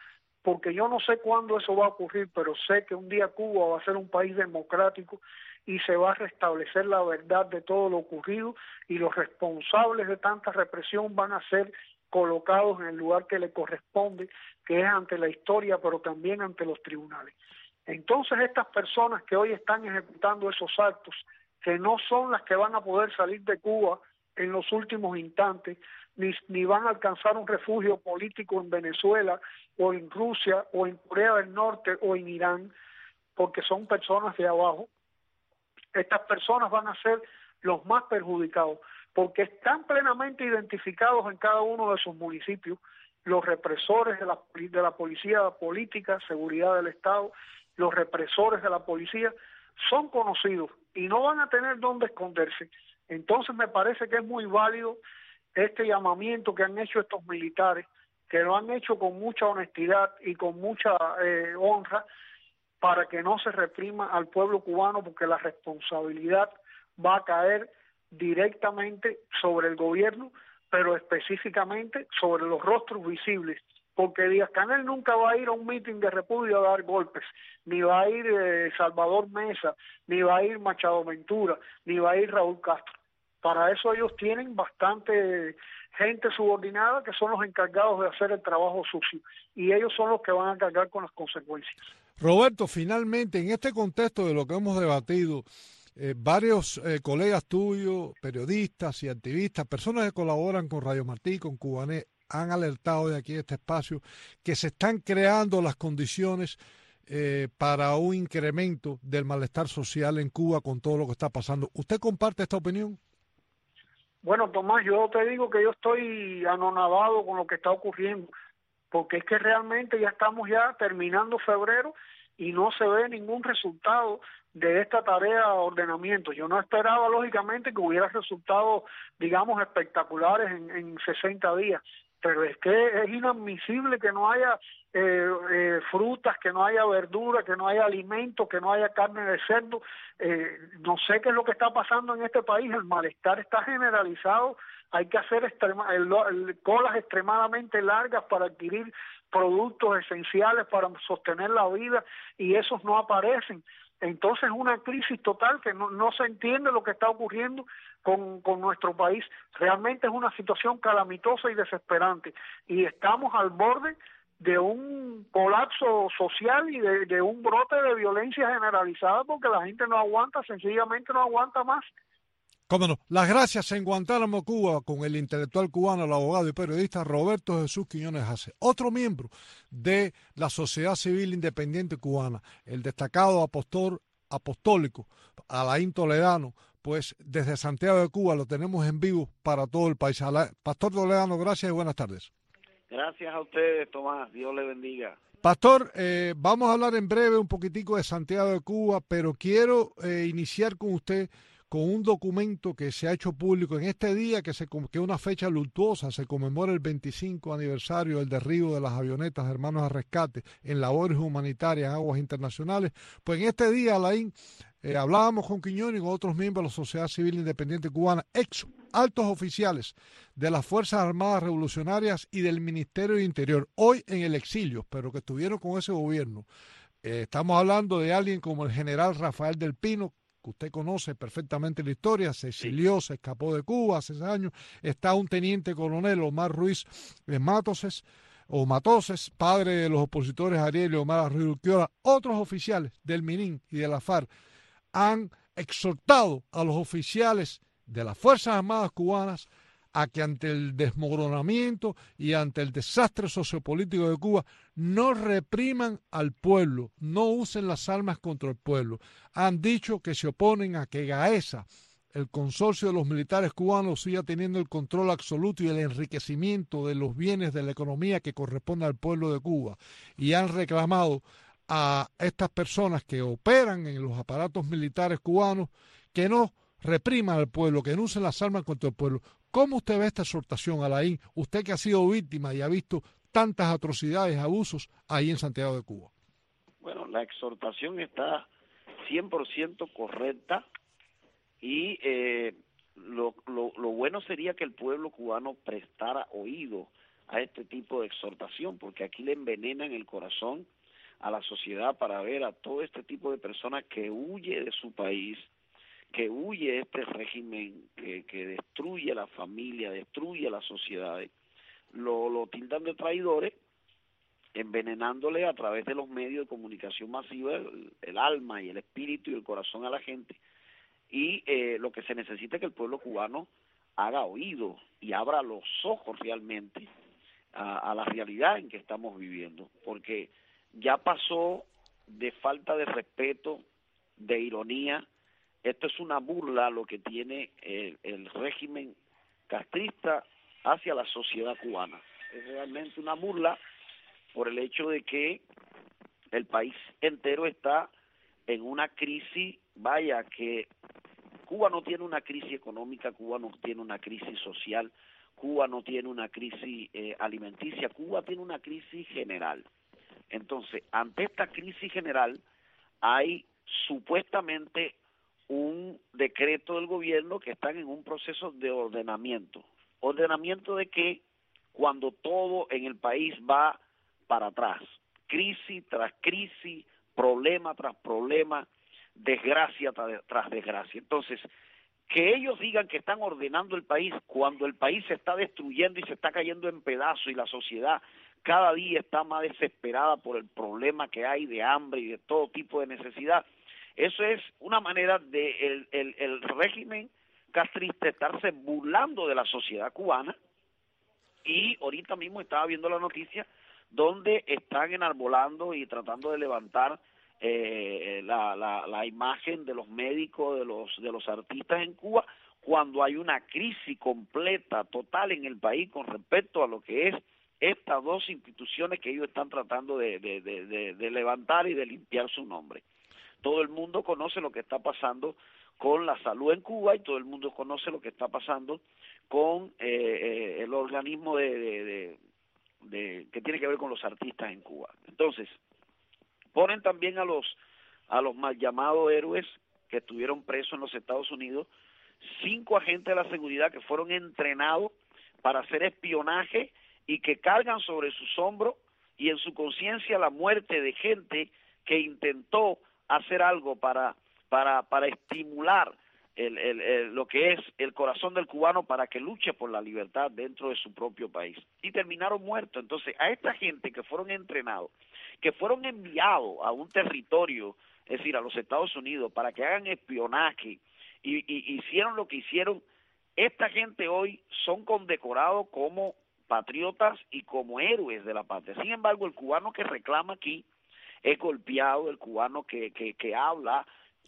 porque yo no sé cuándo eso va a ocurrir, pero sé que un día Cuba va a ser un país democrático y se va a restablecer la verdad de todo lo ocurrido y los responsables de tanta represión van a ser colocados en el lugar que le corresponde, que es ante la historia, pero también ante los tribunales. Entonces estas personas que hoy están ejecutando esos actos, que no son las que van a poder salir de Cuba en los últimos instantes, ni, ni van a alcanzar un refugio político en Venezuela o en Rusia o en Corea del Norte o en Irán, porque son personas de abajo. Estas personas van a ser los más perjudicados, porque están plenamente identificados en cada uno de sus municipios los represores de la, de la policía política, seguridad del Estado, los represores de la policía, son conocidos y no van a tener dónde esconderse. Entonces me parece que es muy válido este llamamiento que han hecho estos militares, que lo han hecho con mucha honestidad y con mucha eh, honra, para que no se reprima al pueblo cubano, porque la responsabilidad va a caer directamente sobre el gobierno, pero específicamente sobre los rostros visibles, porque Díaz-Canel nunca va a ir a un mitin de República a dar golpes, ni va a ir eh, Salvador Mesa, ni va a ir Machado Ventura, ni va a ir Raúl Castro. Para eso ellos tienen bastante gente subordinada que son los encargados de hacer el trabajo sucio, y ellos son los que van a cargar con las consecuencias. Roberto, finalmente, en este contexto de lo que hemos debatido, eh, varios eh, colegas tuyos, periodistas y activistas, personas que colaboran con Radio Martí, con Cubanet, han alertado de aquí en este espacio que se están creando las condiciones eh, para un incremento del malestar social en Cuba con todo lo que está pasando. ¿Usted comparte esta opinión? Bueno, Tomás, yo te digo que yo estoy anonadado con lo que está ocurriendo, porque es que realmente ya estamos ya terminando febrero y no se ve ningún resultado de esta tarea de ordenamiento. Yo no esperaba, lógicamente, que hubiera resultados, digamos, espectaculares en, en sesenta días, pero es que es inadmisible que no haya eh, eh, frutas, que no haya verdura, que no haya alimentos, que no haya carne de cerdo. Eh, no sé qué es lo que está pasando en este país, el malestar está generalizado, hay que hacer extrema, el, el, colas extremadamente largas para adquirir productos esenciales para sostener la vida, y esos no aparecen. Entonces una crisis total que no, no se entiende lo que está ocurriendo con, con nuestro país. Realmente es una situación calamitosa y desesperante, y estamos al borde de un colapso social y de, de un brote de violencia generalizada, porque la gente no aguanta, sencillamente no aguanta más. Cómo no. Las gracias en Guantánamo, Cuba, con el intelectual cubano, el abogado y periodista Roberto Jesús Quiñones Hace, otro miembro de la Sociedad Civil Independiente Cubana, el destacado apóstol apostólico Alain Toledano. Pues desde Santiago de Cuba lo tenemos en vivo para todo el país. Pastor Toledano, gracias y buenas tardes. Gracias a ustedes, Tomás. Dios le bendiga. Pastor, eh, vamos a hablar en breve un poquitico de Santiago de Cuba, pero quiero eh, iniciar con usted con un documento que se ha hecho público en este día, que se que es una fecha luctuosa, se conmemora el veinticinco aniversario del derribo de las avionetas Hermanos al Rescate en labores humanitarias en aguas internacionales. Pues en este día, Alain, eh, hablábamos con Quiñones y con otros miembros de la Sociedad Civil Independiente Cubana, ex altos oficiales de las Fuerzas Armadas Revolucionarias y del Ministerio de Interior, hoy en el exilio, pero que estuvieron con ese gobierno. Eh, estamos hablando de alguien como el general Rafael del Pino, que usted conoce perfectamente la historia, se exilió, se escapó de Cuba hace años. Está un teniente coronel, Omar Ruiz Matoses, o Matoses, padre de los opositores Ariel y Omar Ruiz Urquiola. Otros oficiales del MININ y de la FARC han exhortado a los oficiales de las Fuerzas Armadas cubanas a que ante el desmoronamiento y ante el desastre sociopolítico de Cuba no repriman al pueblo, no usen las armas contra el pueblo. Han dicho que se oponen a que Gaesa, el consorcio de los militares cubanos, siga teniendo el control absoluto y el enriquecimiento de los bienes de la economía que corresponde al pueblo de Cuba, y han reclamado a estas personas que operan en los aparatos militares cubanos que no repriman al pueblo, que no usen las armas contra el pueblo. ¿Cómo usted ve esta exhortación, Alain? Usted que ha sido víctima y ha visto tantas atrocidades, abusos ahí en Santiago de Cuba. Bueno, la exhortación está cien por ciento correcta y eh, lo, lo, lo bueno sería que el pueblo cubano prestara oído a este tipo de exhortación, porque aquí le envenenan el corazón a la sociedad para ver a todo este tipo de personas que huye de su país, que huye de este régimen que, que destruye la familia, destruye las sociedades, lo, lo tildan de traidores, envenenándole a través de los medios de comunicación masiva el, el alma y el espíritu y el corazón a la gente. Y eh, lo que se necesita es que el pueblo cubano haga oído y abra los ojos realmente a, a la realidad en que estamos viviendo, porque ya pasó de falta de respeto, de ironía. Esto es una burla lo que tiene el, el régimen castrista hacia la sociedad cubana. Es realmente una burla por el hecho de que el país entero está en una crisis, vaya, que Cuba no tiene una crisis económica, Cuba no tiene una crisis social, Cuba no tiene una crisis eh, alimenticia, Cuba tiene una crisis general. Entonces, ante esta crisis general, hay supuestamente un decreto del gobierno que están en un proceso de ordenamiento. ¿Ordenamiento de qué? Cuando todo en el país va para atrás, crisis tras crisis, problema tras problema, desgracia tras desgracia. Entonces, que ellos digan que están ordenando el país cuando el país se está destruyendo y se está cayendo en pedazos y la sociedad cada día está más desesperada por el problema que hay de hambre y de todo tipo de necesidad, eso es una manera de el, el, el régimen castrista estarse burlando de la sociedad cubana. Y ahorita mismo estaba viendo la noticia donde están enarbolando y tratando de levantar eh, la, la, la imagen de los médicos, de los de los artistas en Cuba, cuando hay una crisis completa, total en el país con respecto a lo que es estas dos instituciones que ellos están tratando de, de, de, de, de levantar y de limpiar su nombre. Todo el mundo conoce lo que está pasando con la salud en Cuba y todo el mundo conoce lo que está pasando con eh, eh, el organismo de, de, de, de que tiene que ver con los artistas en Cuba. Entonces, ponen también a los a los mal llamados héroes que estuvieron presos en los Estados Unidos, cinco agentes de la seguridad que fueron entrenados para hacer espionaje y que cargan sobre sus hombros y en su conciencia la muerte de gente que intentó hacer algo para para para estimular el, el, el, lo que es el corazón del cubano para que luche por la libertad dentro de su propio país, y terminaron muertos. Entonces, a esta gente que fueron entrenados, que fueron enviados a un territorio, es decir, a los Estados Unidos, para que hagan espionaje, y, y hicieron lo que hicieron, esta gente hoy son condecorados como patriotas y como héroes de la patria. Sin embargo, el cubano que reclama aquí es golpeado, el cubano que, que, que habla,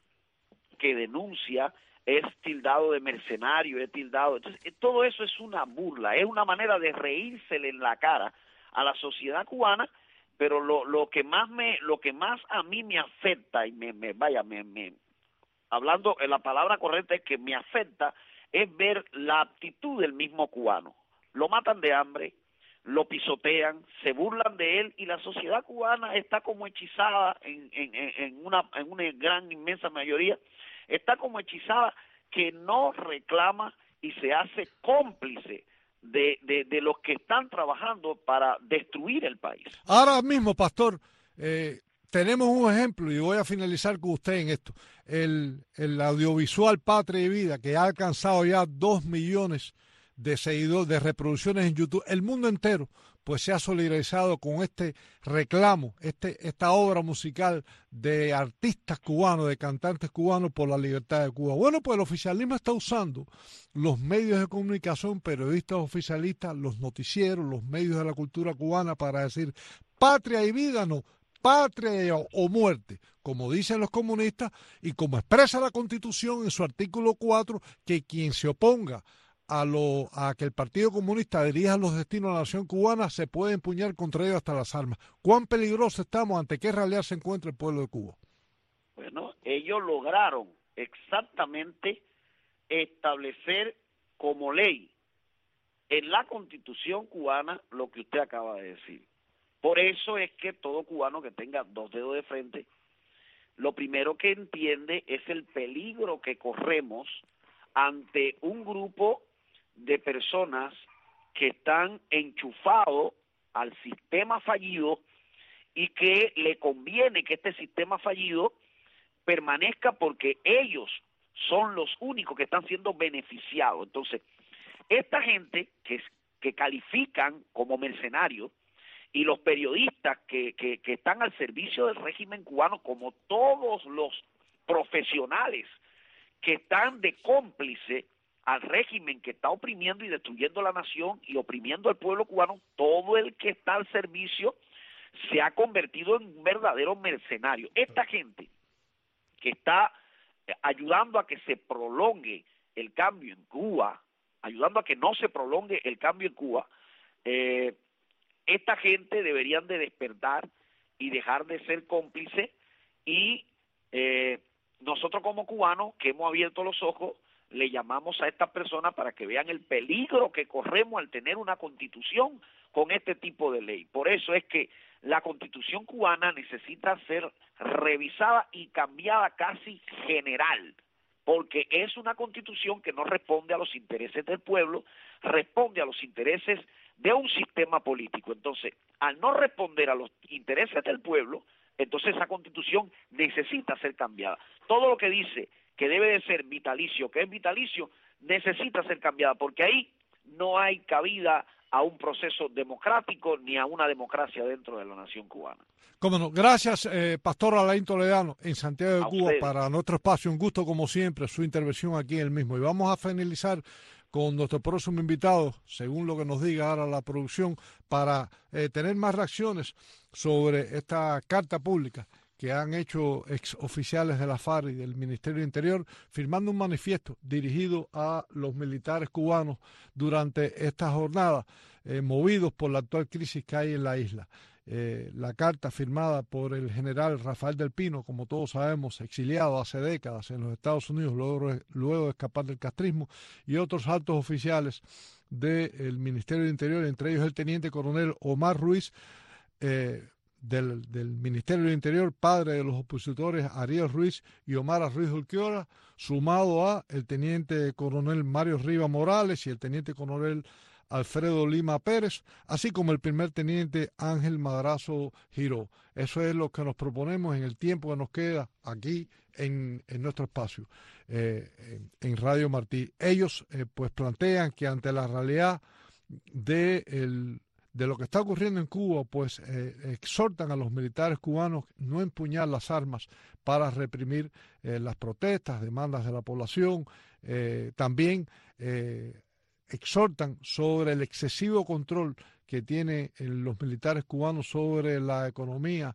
que denuncia, es tildado de mercenario, es tildado. Entonces, todo eso es una burla, es una manera de reírsele en la cara a la sociedad cubana, pero lo, lo que más me, lo que más a mí me afecta, y me, me vaya, me, me, hablando, la palabra correcta es que me afecta, es ver la actitud del mismo cubano. Lo matan de hambre, lo pisotean, se burlan de él, y la sociedad cubana está como hechizada en, en, en, una, en una gran, inmensa mayoría, está como hechizada, que no reclama y se hace cómplice de, de, de los que están trabajando para destruir el país. Ahora mismo, Pastor, eh, tenemos un ejemplo, y voy a finalizar con usted en esto. El, el audiovisual Patria y Vida, que ha alcanzado ya dos millones de seguidores, de reproducciones en YouTube, el mundo entero pues se ha solidarizado con este reclamo, este esta obra musical de artistas cubanos, de cantantes cubanos por la libertad de Cuba. Bueno, pues el oficialismo está usando los medios de comunicación, periodistas oficialistas, los noticieros, los medios de la cultura cubana para decir patria y vida, no, patria o muerte, como dicen los comunistas y como expresa la Constitución en su artículo cuatro, que quien se oponga a lo a que el Partido Comunista dirija los destinos de la nación cubana se puede empuñar contra ellos hasta las armas. ¿Cuán peligroso estamos? ¿Ante qué realidad se encuentra el pueblo de Cuba? Bueno, ellos lograron exactamente establecer como ley en la Constitución cubana lo que usted acaba de decir. Por eso es que todo cubano que tenga dos dedos de frente, lo primero que entiende es el peligro que corremos ante un grupo de personas que están enchufados al sistema fallido y que le conviene que este sistema fallido permanezca porque ellos son los únicos que están siendo beneficiados. Entonces, esta gente que, que califican como mercenarios y los periodistas que, que, que están al servicio del régimen cubano, como todos los profesionales que están de cómplice al régimen que está oprimiendo y destruyendo la nación y oprimiendo al pueblo cubano, todo el que está al servicio se ha convertido en un verdadero mercenario. Esta gente que está ayudando a que se prolongue el cambio en Cuba, ayudando a que no se prolongue el cambio en Cuba, eh, esta gente deberían de despertar y dejar de ser cómplices y eh, nosotros como cubanos que hemos abierto los ojos le llamamos a estas personas para que vean el peligro que corremos al tener una constitución con este tipo de ley. Por eso es que la constitución cubana necesita ser revisada y cambiada casi general, porque es una constitución que no responde a los intereses del pueblo, responde a los intereses de un sistema político. Entonces, al no responder a los intereses del pueblo, entonces esa constitución necesita ser cambiada. Todo lo que dice que debe de ser vitalicio, que es vitalicio, necesita ser cambiada, porque ahí no hay cabida a un proceso democrático ni a una democracia dentro de la nación cubana. Cómo no. Gracias, eh, Pastor Alain Toledano, en Santiago de A Cuba, ustedes. para nuestro espacio. Un gusto, como siempre, su intervención aquí en el mismo. Y vamos a finalizar con nuestro próximo invitado, según lo que nos diga ahora la producción, para eh, tener más reacciones sobre esta carta pública que han hecho exoficiales de la FARC y del Ministerio del Interior, firmando un manifiesto dirigido a los militares cubanos durante esta jornada, eh, movidos por la actual crisis que hay en la isla. Eh, la carta firmada por el general Rafael del Pino, como todos sabemos, exiliado hace décadas en los Estados Unidos, luego, luego de escapar del castrismo, y otros altos oficiales del Ministerio del Interior, entre ellos el teniente coronel Omar Ruiz, eh, Del, del Ministerio del Interior, padre de los opositores Ariel Ruiz y Omar Ruiz Urquiola, sumado a el teniente coronel Mario Riva Morales y el teniente coronel Alfredo Lima Pérez, así como el primer teniente Ángel Madrazo Giró. Eso es lo que nos proponemos en el tiempo que nos queda aquí en, en nuestro espacio, eh, en, en Radio Martí. Ellos eh, pues plantean que ante la realidad de el de lo que está ocurriendo en Cuba, pues eh, exhortan a los militares cubanos no empuñar las armas para reprimir eh, las protestas, demandas de la población. Eh, también eh, exhortan sobre el excesivo control que tienen eh, los militares cubanos sobre la economía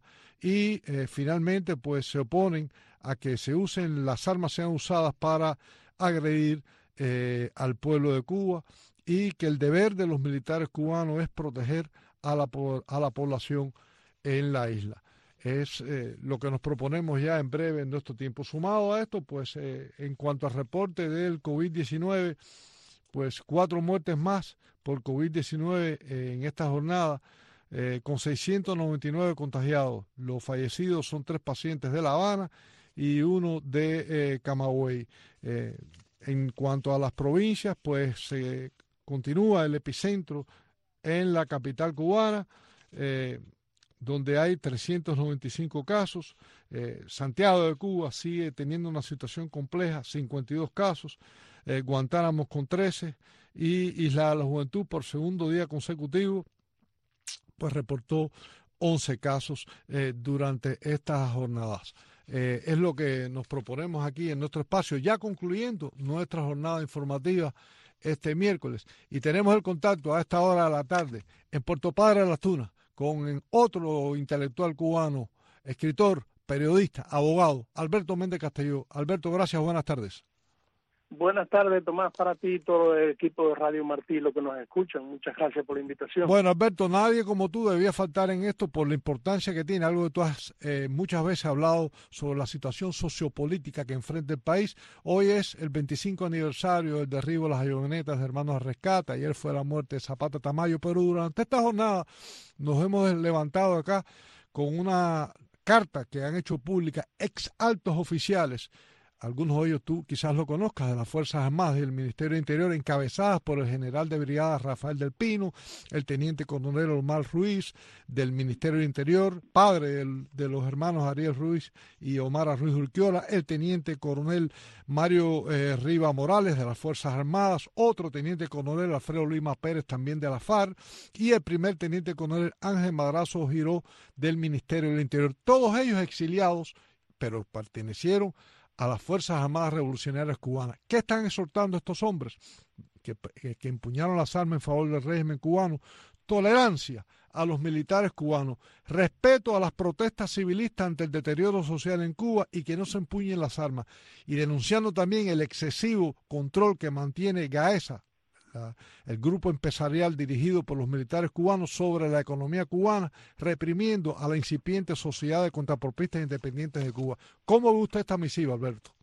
y eh, finalmente pues se oponen a que se usen, las armas sean usadas para agredir eh, al pueblo de Cuba, y que el deber de los militares cubanos es proteger a la, a la población en la isla. Es eh, lo que nos proponemos ya en breve en nuestro tiempo. Sumado a esto, pues eh, en cuanto al reporte del COVID diecinueve, pues cuatro muertes más por COVID diecinueve eh, en esta jornada, eh, con seiscientos noventa y nueve contagiados. Los fallecidos son tres pacientes de La Habana y uno de eh, Camagüey. Eh, en cuanto a las provincias, pues se eh, continúa el epicentro en la capital cubana, eh, donde hay trescientos noventa y cinco casos. Eh, Santiago de Cuba sigue teniendo una situación compleja, cincuenta y dos casos. Eh, Guantánamo con trece. Y Isla de la Juventud, por segundo día consecutivo, pues reportó once casos eh, durante estas jornadas. Eh, es lo que nos proponemos aquí en nuestro espacio, ya concluyendo nuestra jornada informativa este miércoles. Y tenemos el contacto a esta hora de la tarde en Puerto Padre de las Tunas con otro intelectual cubano, escritor, periodista, abogado, Alberto Méndez Castelló. Alberto, gracias, buenas tardes. Buenas tardes, Tomás, para ti y todo el equipo de Radio Martí, lo que nos escuchan. Muchas gracias por la invitación. Bueno, Alberto, nadie como tú debía faltar en esto por la importancia que tiene, algo que tú has eh, muchas veces hablado sobre la situación sociopolítica que enfrenta el país. Hoy es el veinticinco aniversario del derribo de las avionetas de Hermanos al Rescate. Ayer fue la muerte de Zapata Tamayo, pero durante esta jornada nos hemos levantado acá con una carta que han hecho pública ex altos oficiales algunos de ellos tú quizás lo conozcas, de las Fuerzas Armadas y el Ministerio de Interior, encabezadas por el general de brigada Rafael del Pino, el teniente coronel Omar Ruiz del Ministerio de Interior, padre del, de los hermanos Ariel Ruiz y Omar Ruiz Urquiola, el teniente coronel Mario eh, Riva Morales de las Fuerzas Armadas, otro teniente coronel Alfredo Lima Pérez también de la FARC y el primer teniente coronel Ángel Madrazo Giró del Ministerio del Interior. Todos ellos exiliados, pero pertenecieron a las Fuerzas Armadas Revolucionarias Cubanas. ¿Qué están exhortando estos hombres que, que, que empuñaron las armas en favor del régimen cubano? Tolerancia a los militares cubanos, respeto a las protestas civilistas ante el deterioro social en Cuba y que no se empuñen las armas. Y denunciando también el excesivo control que mantiene GAESA, La, el grupo empresarial dirigido por los militares cubanos sobre la economía cubana, reprimiendo a la incipiente sociedad de contrapropistas independientes de Cuba. ¿Cómo ve usted esta misiva, Alberto?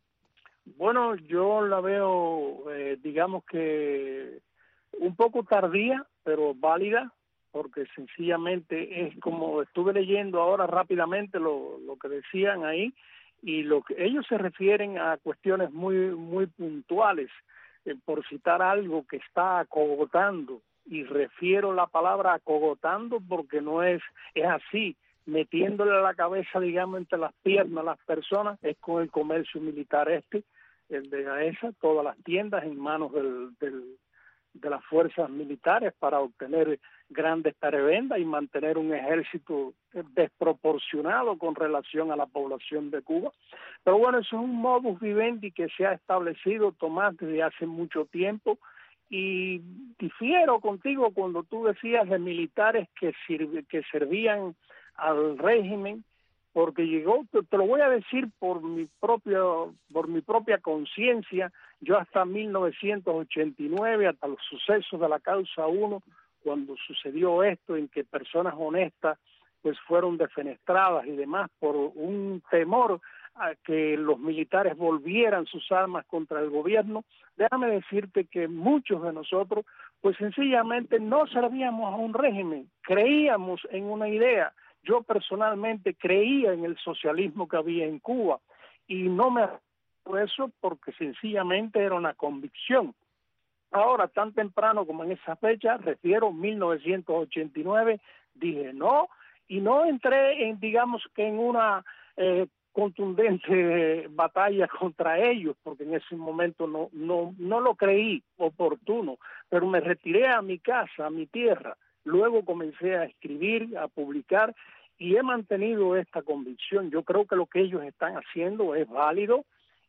Bueno, yo la veo, eh, digamos que un poco tardía, pero válida, porque sencillamente es como estuve leyendo ahora rápidamente lo, lo que decían ahí, y lo que ellos se refieren a cuestiones muy, muy puntuales. Eh, por citar algo que está acogotando, y refiero la palabra acogotando porque no es, es así, metiéndole la cabeza, digamos, entre las piernas a las personas, es con el comercio militar este, el de GAESA, todas las tiendas en manos del, del, de las fuerzas militares para obtener grandes prebendas y mantener un ejército desproporcionado con relación a la población de Cuba. Pero bueno, eso es un modus vivendi que se ha establecido, Tomás, desde hace mucho tiempo, y difiero contigo cuando tú decías de militares que, sirve, que servían al régimen, porque llegó, te, te lo voy a decir por mi propio, por mi propia conciencia, yo hasta mil novecientos ochenta y nueve, hasta los sucesos de la Causa uno, cuando sucedió esto en que personas honestas pues fueron defenestradas y demás por un temor a que los militares volvieran sus armas contra el gobierno, déjame decirte que muchos de nosotros pues sencillamente no servíamos a un régimen, creíamos en una idea. Yo personalmente creía en el socialismo que había en Cuba y no me por eso porque sencillamente era una convicción. Ahora, tan temprano como en esa fecha, refiero mil novecientos ochenta y nueve, dije no, y no entré en, digamos que en una eh, contundente batalla contra ellos, porque en ese momento no, no, no lo creí oportuno, pero me retiré a mi casa, a mi tierra, luego comencé a escribir, a publicar, y he mantenido esta convicción. Yo creo que lo que ellos están haciendo es válido,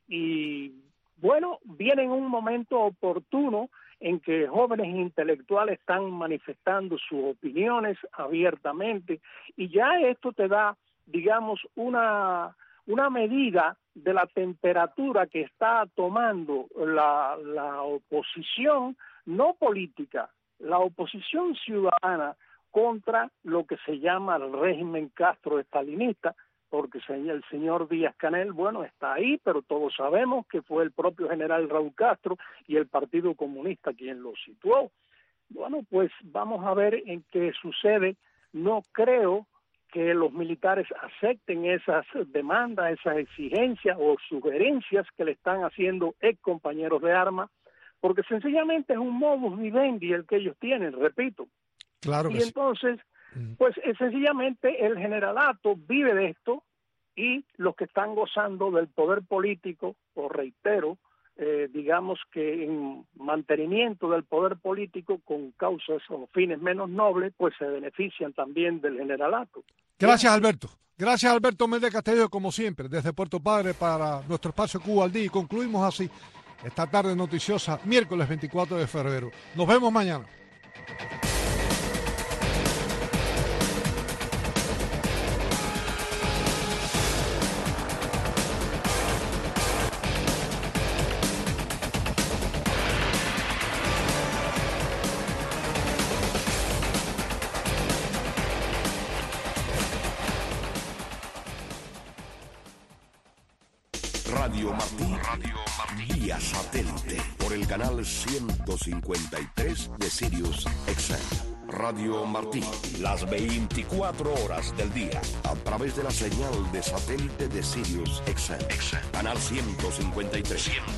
y bueno, viene en un momento oportuno en que jóvenes intelectuales están manifestando sus opiniones abiertamente, y ya esto te da, digamos, una, una medida de la temperatura que está tomando la, la oposición, no política, la oposición ciudadana contra lo que se llama el régimen Castro-estalinista, porque el señor Díaz-Canel, bueno, está ahí, pero todos sabemos que fue el propio general Raúl Castro y el Partido Comunista quien lo situó. Bueno, pues vamos a ver en qué sucede. No creo que los militares acepten esas demandas, esas exigencias o sugerencias que le están haciendo ex compañeros de armas, porque sencillamente es un modus vivendi el que ellos tienen, repito. Claro que y entonces, sí. pues es sencillamente el generalato vive de esto, y los que están gozando del poder político, o reitero, eh, digamos que en mantenimiento del poder político con causas o fines menos nobles, pues se benefician también del generalato. Gracias, Alberto. Gracias, Alberto Méndez Castillo, como siempre, desde Puerto Padre para nuestro espacio Cuba al Día. Y concluimos así esta tarde noticiosa, miércoles veinticuatro de febrero. Nos vemos mañana. Radio Martí, Radio Martí, vía satélite por el canal ciento cincuenta y tres de Sirius X M. Radio Martí. Las veinticuatro horas del día. A través de la señal de satélite de Sirius X M. Canal ciento cincuenta y tres.